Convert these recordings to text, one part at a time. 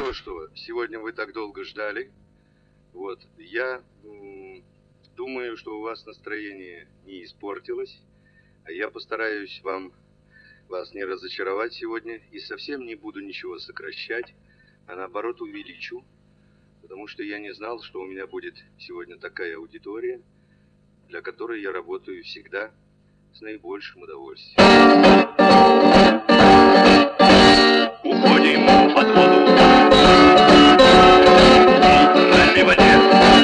то, что сегодня вы так долго ждали. Вот, я думаю, что у вас настроение не испортилось. А я постараюсь вас не разочаровать сегодня и совсем не буду ничего сокращать, а наоборот увеличу, потому что я не знал, что у меня будет сегодня такая аудитория, для которой я работаю всегда с наибольшим удовольствием. Уходим под воду в нейтральной воде.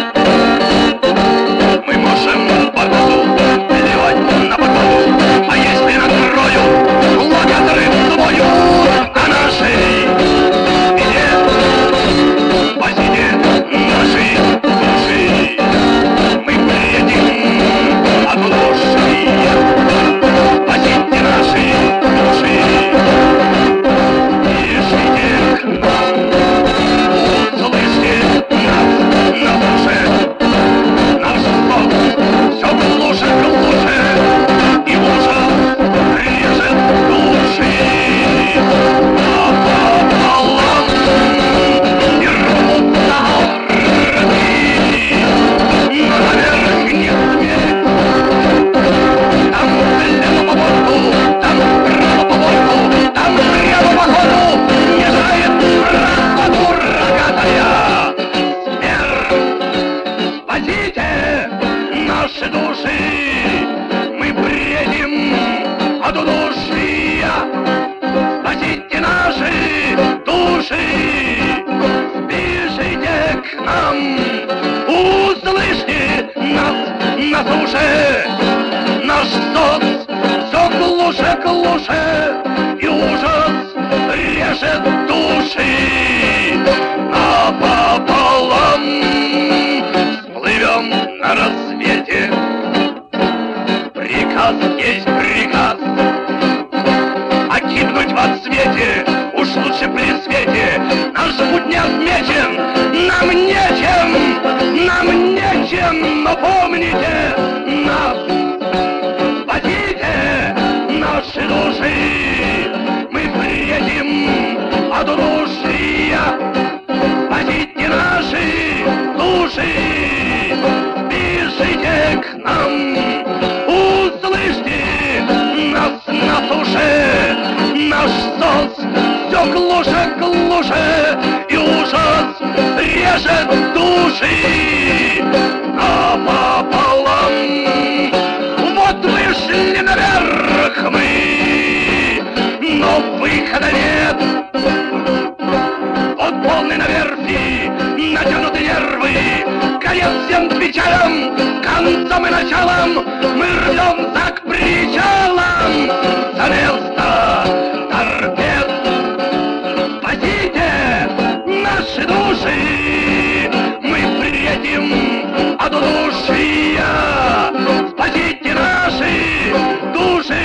Мы можем погоду плевать на погоду, а если накроют локаторы в бою, а нашей беде, по сиде нашей души мы приедем от души, по сиде нашей души. Пишите к нам, услышьте нас на душе. Наш слог все глуше, глуше, и ужас режет души напополам, и рвутся рты, но наверх не сметь. Там слева по борту, там право по борту, там прямо по ходу не знает правду рогатая смерть. Спасите наши души, мы бредим от удушья. Спасите наши души, спешите к нам, услышьте нас на суше. Наш соц все глуше, глуше, и ужас режет души напополам. Всплывем на рассвете, приказ есть приказ, окинуть во цвете, уж лучше при свете. Наш путь не отмечен, нам нечем, но помните нас. Спасите наши души, мы приедем от удушья. Спасите наши души, спешите к нам, услышьте нас на суше. Наш соц все глуше, глуше, и ужас режет души напополам. Вот вышли наверх мы, но выхода нет. Вот полный на верфи, натянуты нервы, конец всем печалям, концом и началом мы рвемся к причалам за место торпед. Спасите наши души, мы приедем от удушья. Спасите наши души,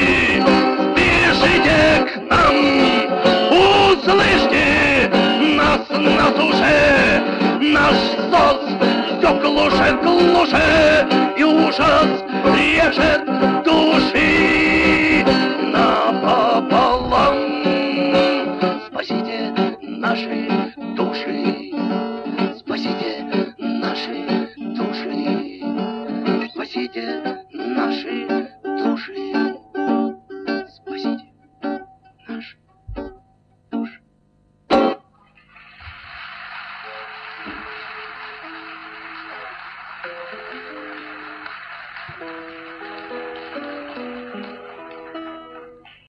спешите к нам, услышьте нас на суше. Наш соц все глуше, глуше, и ужас режет души напополам. Спасите наши души, спасите наши души, спасите наши души, спасите наши души.